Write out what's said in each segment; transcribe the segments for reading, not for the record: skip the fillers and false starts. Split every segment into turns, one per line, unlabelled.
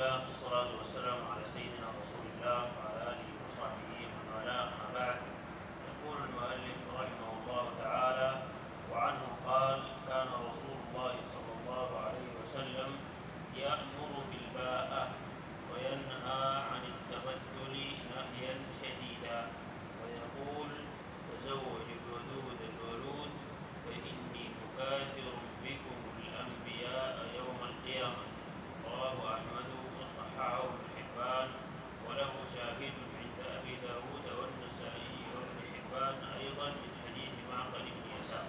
الله والصلاة والسلام على سيدنا رسول الله وعلى آله وصحبه ومن والاه، أما بعد. يقول المؤلف رحمه الله تعالى: وعنه قال: كان رسول الله صلى الله عليه وسلم يأمر بالباءة وينهى عن التبتل نهيا شديدا، ويقول: تزوج الودود الولود فإني مكاثر بكم الأنبياء يوم القيامة. رواه أحمد وصححه ابن حبان، وله شاهد عند أبي داود والنسائي وابن حبان أيضا من حديث معقل بن يسار.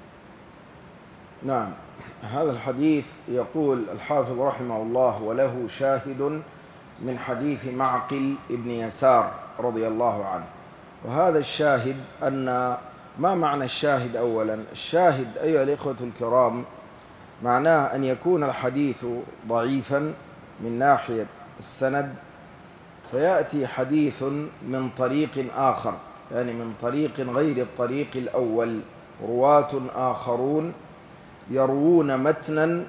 نعم، هذا الحديث يقول الحافظ رحمه الله: وله شاهد من حديث معقل بن يسار رضي الله عنه. وهذا الشاهد ما معنى الشاهد؟ أولا، الشاهد أيها الإخوة الكرام معناه أن يكون الحديث ضعيفا من ناحية السند، فيأتي حديث من طريق آخر، يعني من طريق غير الطريق الأول، رواة آخرون يروون متنا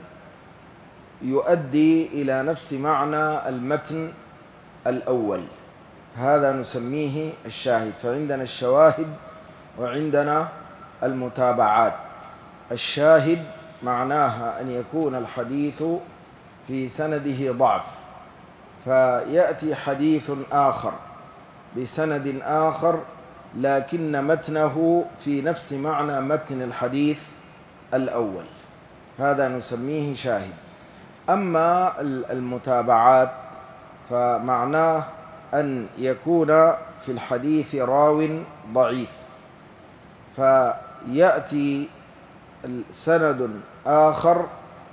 يؤدي إلى نفس معنى المتن الأول، هذا نسميه الشاهد. فعندنا الشواهد وعندنا المتابعات. الشاهد معناها أن يكون الحديث في سنده ضعف، فيأتي حديث آخر بسند آخر لكن متنه في نفس معنى متن الحديث الأول، هذا نسميه شاهد. أما المتابعات فمعناه أن يكون في الحديث راو ضعيف، فيأتي سند آخر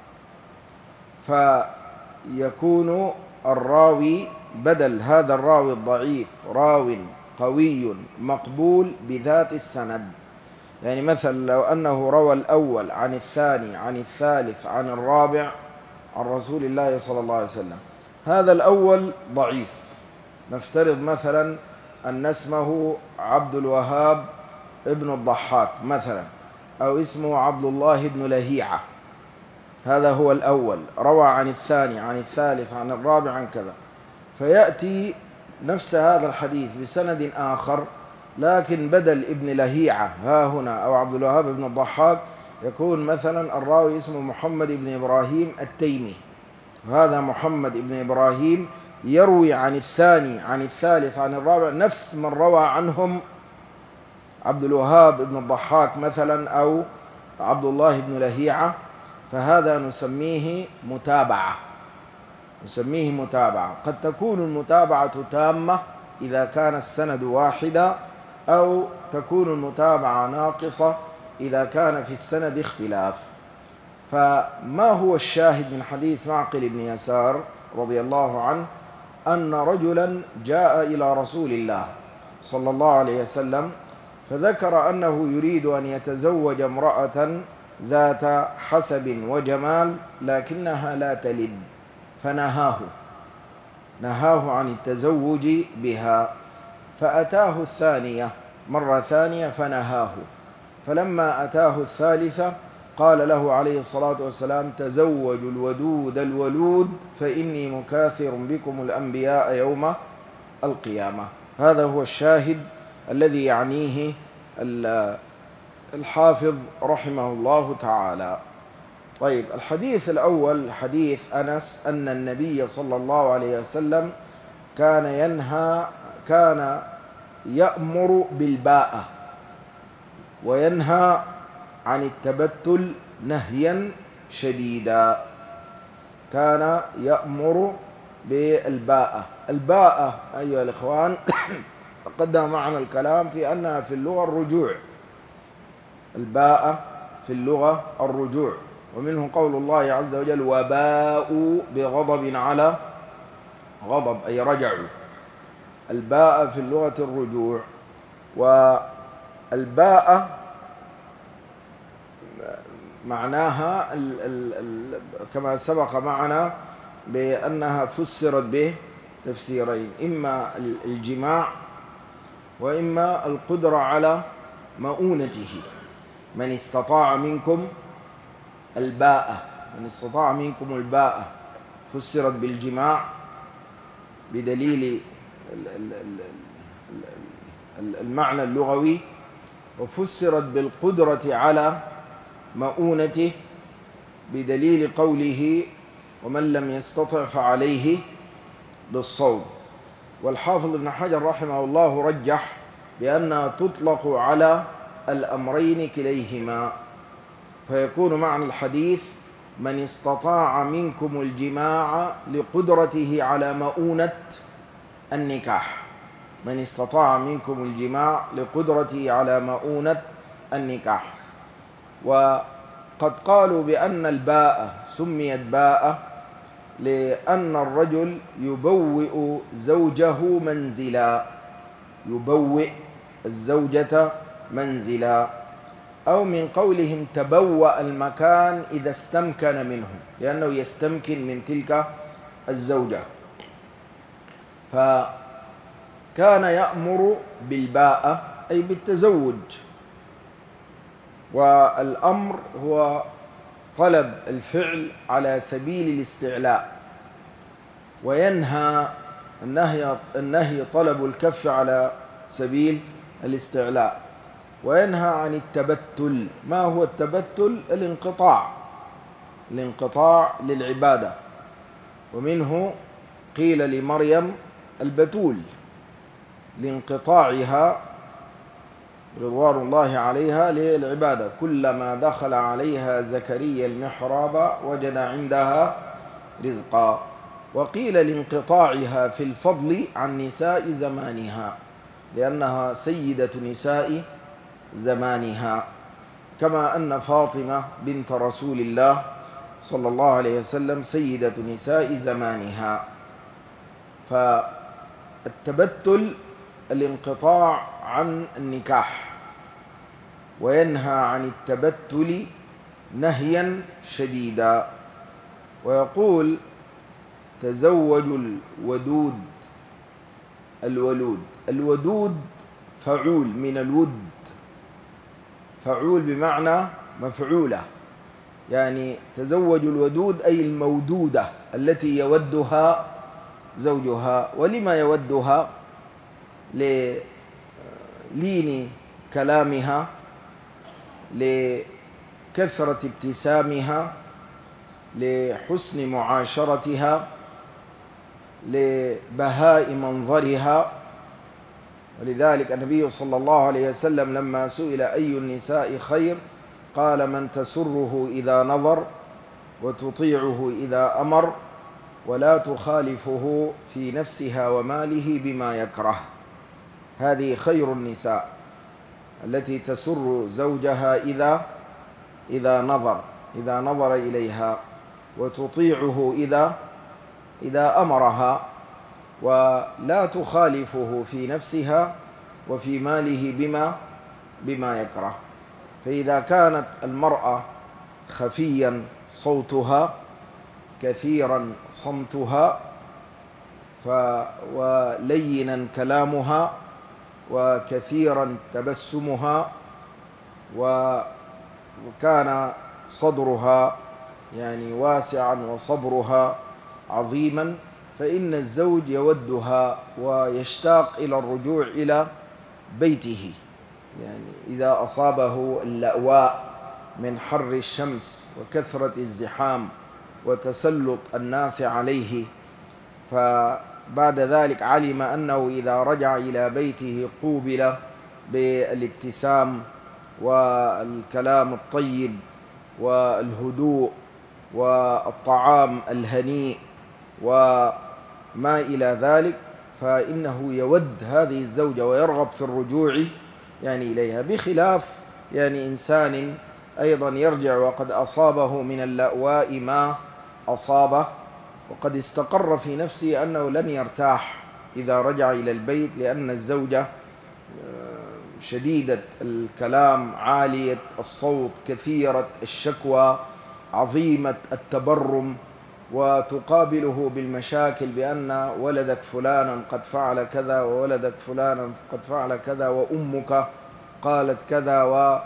فيكون الراوي بدل هذا الراوي الضعيف راو قوي مقبول بذات السند. يعني مثلا لو أنه روى الأول عن الثاني عن الثالث عن الرابع عن رسول الله صلى الله عليه وسلم، هذا الأول ضعيف، نفترض مثلا أن اسمه عبد الوهاب ابن الضحاك مثلا، أو اسمه عبد الله بن لهيعة، هذا هو الأول، روى عن الثاني عن الثالث عن الرابع عن كذا، فيأتي نفس هذا الحديث بسند آخر، لكن بدل ابن لهيعة ها هنا أو عبد الوهاب بن الضحاك يكون مثلا الراوي اسمه محمد بن إبراهيم التيمي، هذا محمد بن إبراهيم يروي عن الثاني عن الثالث عن الرابع نفس من روى عنهم عبد الوهاب بن الضحاك مثلا أو عبد الله بن لهيعة، فهذا نسميه متابعة، نسميه متابعة. قد تكون المتابعة تامة إذا كان السند واحدا، أو تكون المتابعة ناقصة إذا كان في السند اختلاف. فما هو الشاهد من حديث معقل بن يسار رضي الله عنه؟ أن رجلا جاء إلى رسول الله صلى الله عليه وسلم فذكر أنه يريد أن يتزوج امرأة ذات حسب وجمال لكنها لا تلد، نهاه عن التزوج بها، فأتاه الثانية مرة ثانية فنهاه، فلما أتاه الثالثة قال له عليه الصلاة والسلام: تزوجوا الودود الولود فإني مكاثر بكم الأنبياء يوم القيامة. هذا هو الشاهد الذي يعنيه الحافظ رحمه الله تعالى. طيب، الحديث الأول حديث أنس أن النبي صلى الله عليه وسلم كان يأمر بالباءة وينهى عن التبتل نهيا شديدا. كان يأمر بالباءة. الباءة أيها الإخوان تقدم معنا الكلام في أنها في اللغة الرجوع، الباءة في اللغة الرجوع، ومنه قول الله عز وجل: وباءوا بغضب على غضب، أي رجعوا. الباءة في اللغة الرجوع. والباءة معناها كما سبق معنا بأنها فسرت به تفسيرين: إما الجماع وإما القدرة على مؤونته. من استطاع منكم الباءة، من استطاع منكم الباءة فسرت بالجماع بدليل المعنى اللغوي، وفسرت بالقدرة على مؤونته بدليل قوله ومن لم يستطع فعليه بالصوم. والحافظ ابن حجر رحمه الله رجح بأنها تطلق على الأمرين كليهما، فيكون معنى الحديث من استطاع منكم الجماع لقدرته على مؤونة النكاح، من استطاع منكم الجماع لقدرته على مؤونة النكاح. وقد قالوا بأن الباء سميت باء لأن الرجل يبوئ زوجه منزلا، يبوئ الزوجة منزلا، أو من قولهم تبوأ المكان إذا استمكن منه، لأنه يستمكن من تلك الزوجة. فكان يأمر بالباء أي بالتزوج، والأمر هو طلب الفعل على سبيل الاستعلاء، وينهى النهي طلب الكف على سبيل الاستعلاء، وينهى عن التبتل. ما هو التبتل؟ الانقطاع للعبادة، ومنه قيل لمريم البتول لانقطاعها رضوان الله عليها للعبادة، كلما دخل عليها زكريا المحراب وجد عندها رزقا. وقيل لانقطاعها في الفضل عن نساء زمانها، لأنها سيدة نساء زمانها، كما أن فاطمة بنت رسول الله صلى الله عليه وسلم سيدة نساء زمانها. فالتبتل الانقطاع عن النكاح، وينهى عن التبتل نهيا شديدا. ويقول تزوج الودود الودود فعول من الود، فعول بمعنى مفعولة، يعني تزوج الودود أي المودودة التي يودها زوجها. ولما يودها؟ للين كلامها، لكثرة ابتسامها، لحسن معاشرتها، لبهاء منظرها. ولذلك النبي صلى الله عليه وسلم لما سئل أي النساء خير قال من تسره إذا نظر وتطيعه إذا أمر ولا تخالفه في نفسها وماله بما يكره. هذه خير النساء، التي تسر زوجها إذا نظر إليها، وتطيعه إذا أمرها، ولا تخالفه في نفسها وفي ماله بما يكره. فإذا كانت المرأة خفيا صوتها، كثيرا صمتها، ولينا كلامها، وكثيرا تبسمها، وكان صدرها يعني واسعا وصبرها عظيما، فإن الزوج يودها ويشتاق إلى الرجوع إلى بيته. يعني إذا أصابه اللأواء من حر الشمس وكثرة الزحام وتسلط الناس عليه، فبعد ذلك علم أنه إذا رجع إلى بيته قوبل بالابتسام والكلام الطيب والهدوء والطعام الهنيء وما إلى ذلك، فإنه يود هذه الزوجة ويرغب في الرجوع يعني إليها، بخلاف يعني إنسان أيضا يرجع وقد أصابه من اللأواء ما أصابه، وقد استقر في نفسه أنه لن يرتاح إذا رجع إلى البيت، لأن الزوجة شديدة الكلام، عالية الصوت، كثيرة الشكوى، عظيمة التبرم، وتقابله بالمشاكل بأن ولدك فلانا قد فعل كذا، وولدك فلانا قد فعل كذا، وأمك قالت كذا،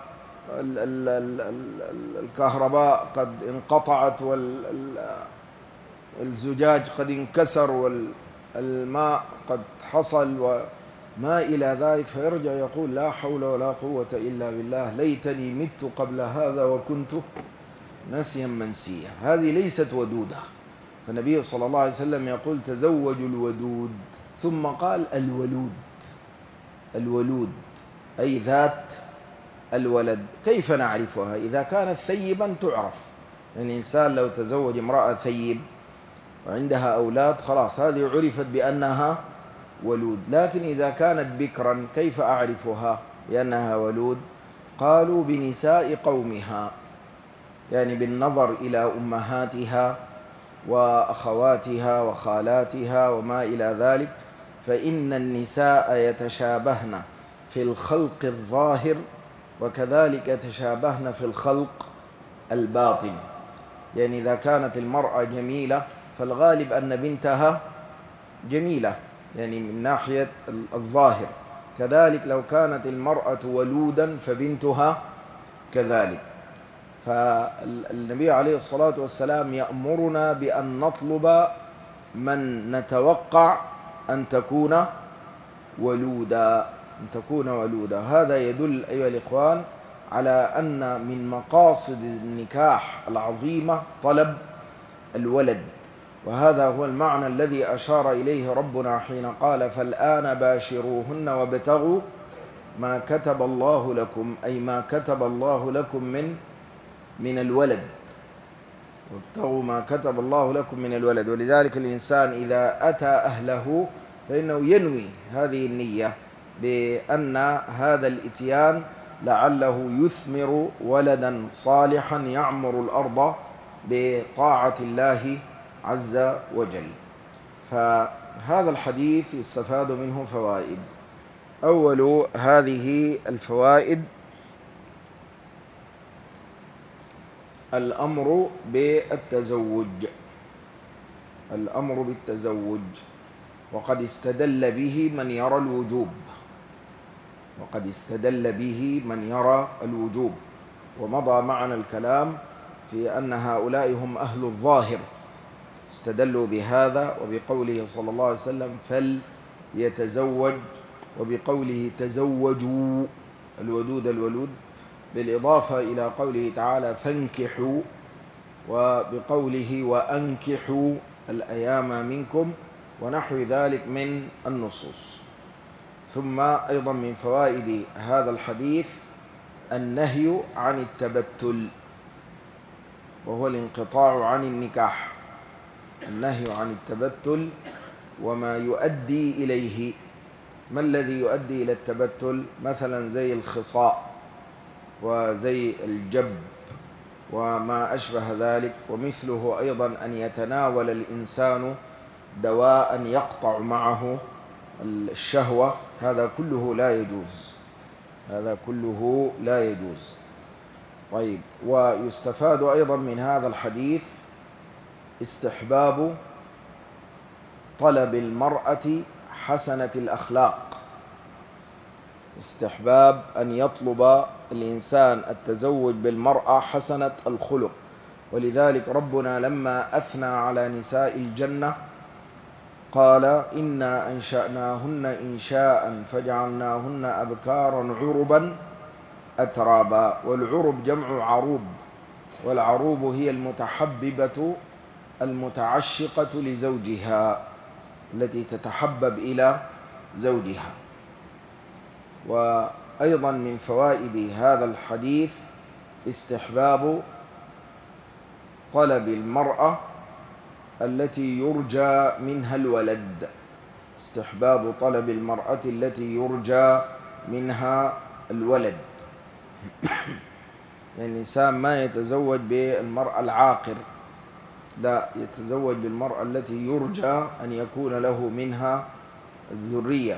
والكهرباء قد انقطعت، والزجاج قد انكسر، الماء قد حصل وما إلى ذلك، فيرجع يقول لا حول ولا قوة إلا بالله، ليتني مت قبل هذا وكنت نسيا منسيا. هذه ليست ودودة. فالنبي صلى الله عليه وسلم يقول تزوجوا الودود، ثم قال الولود. الولود أي ذات الولد. كيف نعرفها؟ إذا كانت ثيبا تعرف، يعني الإنسان لو تزوج امرأة ثيب وعندها أولاد خلاص هذه عرفت بأنها ولود. لكن إذا كانت بكرا كيف أعرفها بأنها ولود؟ قالوا بنساء قومها، يعني بالنظر إلى أمهاتها وأخواتها وخالاتها وما إلى ذلك، فإن النساء يتشابهن في الخلق الظاهر وكذلك يتشابهن في الخلق الباطن. يعني إذا كانت المرأة جميلة فالغالب أن بنتها جميلة، يعني من ناحية الظاهر. كذلك لو كانت المرأة ولودا فبنتها كذلك. فالنبي عليه الصلاة والسلام يأمرنا بأن نطلب من نتوقع أن تكون ولودا. هذا يدل أيها الإخوان على أن من مقاصد النكاح العظيمة طلب الولد، وهذا هو المعنى الذي أشار إليه ربنا حين قال فالآن باشروهن وابتغوا ما كتب الله لكم، أي ما كتب الله لكم من الولد، وابتغوا ما كتب الله لكم من الولد. ولذلك الإنسان إذا أتى أهله فإنه ينوي هذه النية بأن هذا الإتيان لعله يثمر ولدا صالحا يعمر الأرض بطاعة الله عز وجل. فهذا الحديث يستفاد منه فوائد. أول هذه الفوائد الأمر بالتزوج، وقد استدل به من يرى الوجوب، ومضى معنا الكلام في أن هؤلاء هم أهل الظاهر، استدلوا بهذا وبقوله صلى الله عليه وسلم فليتزوج، وبقوله تزوجوا الولود، بالإضافة إلى قوله تعالى فانكحوا، وبقوله وأنكحوا الأيام منكم، ونحو ذلك من النصوص. ثم أيضا من فوائد هذا الحديث النهي عن التبتل، وهو الانقطاع عن النكاح. النهي عن التبتل وما يؤدي إليه. ما الذي يؤدي إلى التبتل؟ مثلا زي الخصاء وزي الجب وما أشبه ذلك. ومثله أيضا أن يتناول الإنسان دواء يقطع معه الشهوة، هذا كله لا يجوز. طيب، ويستفاد أيضا من هذا الحديث استحباب طلب المرأة حسنة الأخلاق، استحباب أن يطلب الإنسان التزوج بالمرأة حسنة الخلق. ولذلك ربنا لما أثنى على نساء الجنة قال إنا أنشأناهن إنشاء فجعلناهن أبكارا عربا أترابا. والعرب جمع عروب، والعروب هي المتحببة المتعشقة لزوجها، التي تتحبب إلى زوجها. وأيضا من فوائد هذا الحديث استحباب طلب المرأة التي يرجى منها الولد، استحباب طلب المرأة التي يرجى منها الولد. يعني الإنسان ما يتزوج بالمرأة العاقر، لا، يتزوج بالمرأة التي يرجى أن يكون له منها الذرية.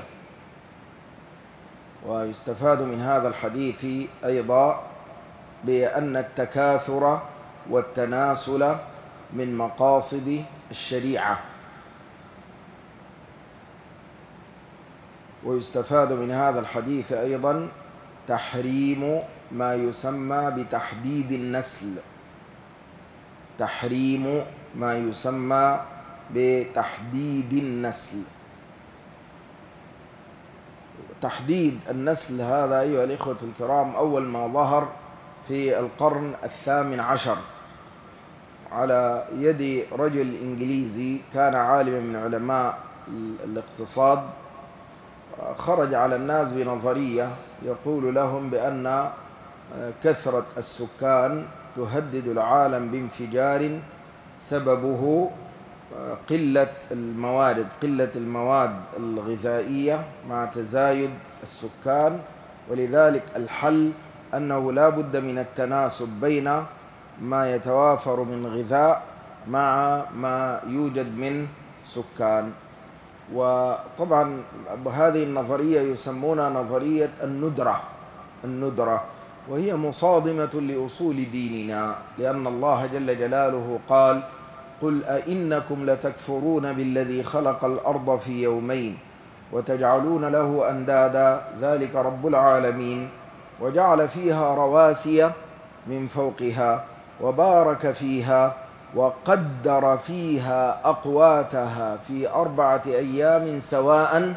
ويستفاد من هذا الحديث أيضا بأن التكاثر والتناسل من مقاصد الشريعة. ويستفاد من هذا الحديث أيضا تحريم ما يسمى بتحديد النسل، تحريم ما يسمى بتحديد النسل. تحديد النسل هذا أيها الإخوة الكرام أول ما ظهر في القرن 18 على يد رجل إنجليزي كان عالما من علماء الاقتصاد. خرج على الناس بنظرية يقول لهم بأن كثرة السكان تهدد العالم بانفجار سببه قلة المواد الغذائية مع تزايد السكان، ولذلك الحل أنه لا بد من التناسب بين ما يتوافر من غذاء مع ما يوجد من سكان. وطبعا هذه النظرية يسمونها نظرية الندرة، وهي مصادمة لأصول ديننا، لأن الله جل جلاله قال: قل أئنكم لتكفرون بالذي خلق الأرض في يومين وتجعلون له أندادا ذلك رب العالمين وجعل فيها رواسي من فوقها وبارك فيها وقدر فيها أقواتها في 4 أيام سواء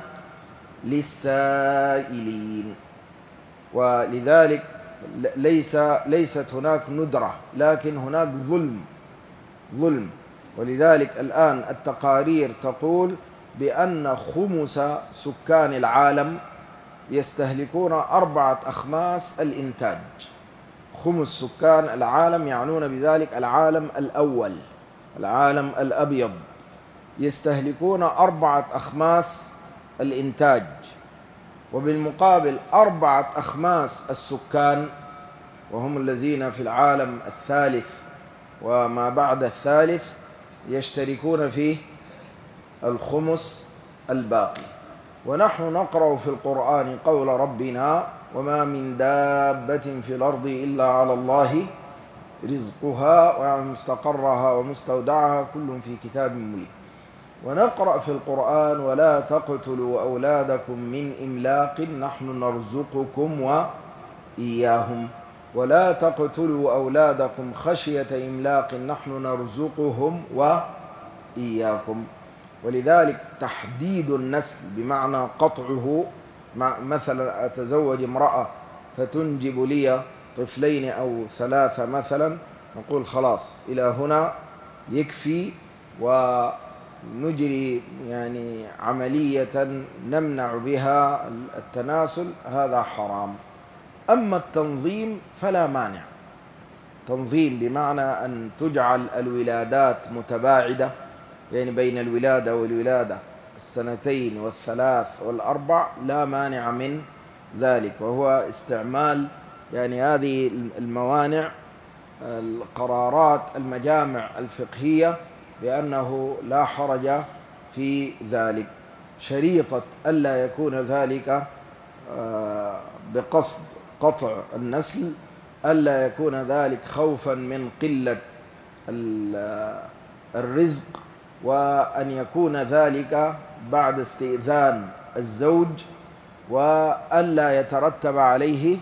للسائلين. ولذلك ليست هناك ندرة، لكن هناك ظلم. ولذلك الآن التقارير تقول بأن خمس سكان العالم يستهلكون 4 أخماس الإنتاج. خمس سكان العالم يعنون بذلك العالم الأول، العالم الأبيض، يستهلكون 4 أخماس الإنتاج، وبالمقابل 4 أخماس السكان وهم الذين في العالم الثالث وما بعد الثالث يشتركون في الخمس الباقي. ونحن نقرأ في القرآن قول ربنا: وما من دابة في الأرض إلا على الله رزقها ويعلم مستقرها ومستودعها كل في كتاب مبين. ونقرأ في القرآن: ولا تقتلوا أولادكم من إملاق نحن نرزقكم وإياهم ولا تقتلوا أولادكم خشية إملاق نحن نرزقهم وإياكم. ولذلك تحديد النسل بمعنى قطعه، مثلا أتزوج امرأة فتنجب لي 2 أو 3 مثلا، نقول خلاص إلى هنا يكفي، ونجري يعني عملية نمنع بها التناسل، هذا حرام. أما التنظيم فلا مانع. تنظيم بمعنى أن تجعل الولادات متباعدة، يعني بين الولادة والولادة 2 و3 و4 لا مانع من ذلك، وهو استعمال يعني هذه الموانع القرارات المجامع الفقهية بأنه لا حرج في ذلك، شريطة ألا يكون ذلك بقصد قطع النسل، ألا يكون ذلك خوفا من قلة الرزق، وأن يكون ذلك بعد استئذان الزوج، وألا يترتب عليه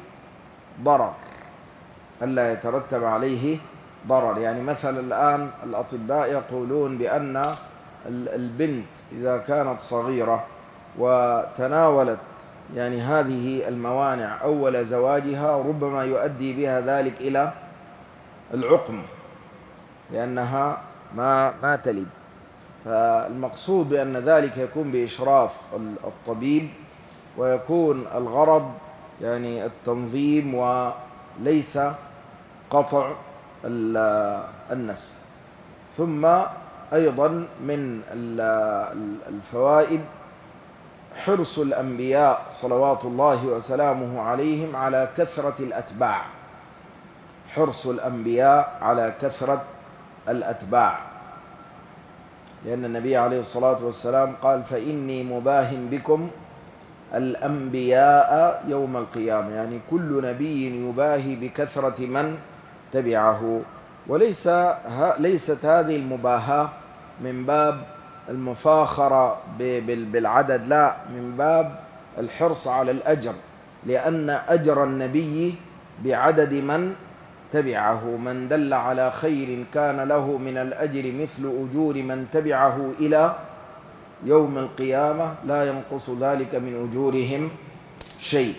ضرر. يعني مثلا الآن الأطباء يقولون بأن البنت إذا كانت صغيرة وتناولت يعني هذه الموانع أول زواجها ربما يؤدي بها ذلك إلى العقم، لأنها ما تلد. فالمقصود بأن ذلك يكون بإشراف الطبيب، ويكون الغرض يعني التنظيم وليس قطع النسل. ثم أيضا من الفوائد حرص الأنبياء صلوات الله وسلامه عليهم على كثرة الأتباع. حرص الأنبياء على كثرة الأتباع، لأن النبي عليه الصلاة والسلام قال: فإني مباهن بكم الأنبياء يوم القيامة، يعني كل نبي يباهي بكثرة من تبعه. ليست هذه المباهاة من باب المفاخرة بالعدد، لا، من باب الحرص على الأجر، لأن أجر النبي بعدد من تبعه. من دل على خير كان له من الأجر مثل أجور من تبعه إلى يوم القيامة لا ينقص ذلك من أجورهم شيء.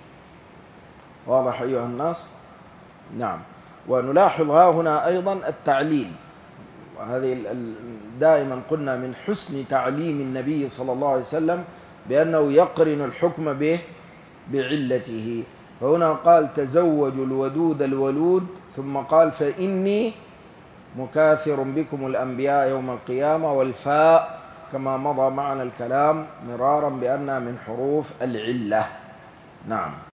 واضح أيها الناس؟ نعم. ونلاحظ ها هنا أيضا التعليل، وهذه دائما قلنا من حسن تعليم النبي صلى الله عليه وسلم بأنه يقرن الحكم به بعلته. فهنا قال تزوجوا الودود الولود، ثم قال فإني مكاثر بكم الأنبياء يوم القيامة، والفاء كما مضى معنا الكلام مرارا بأنها من حروف العلة. نعم.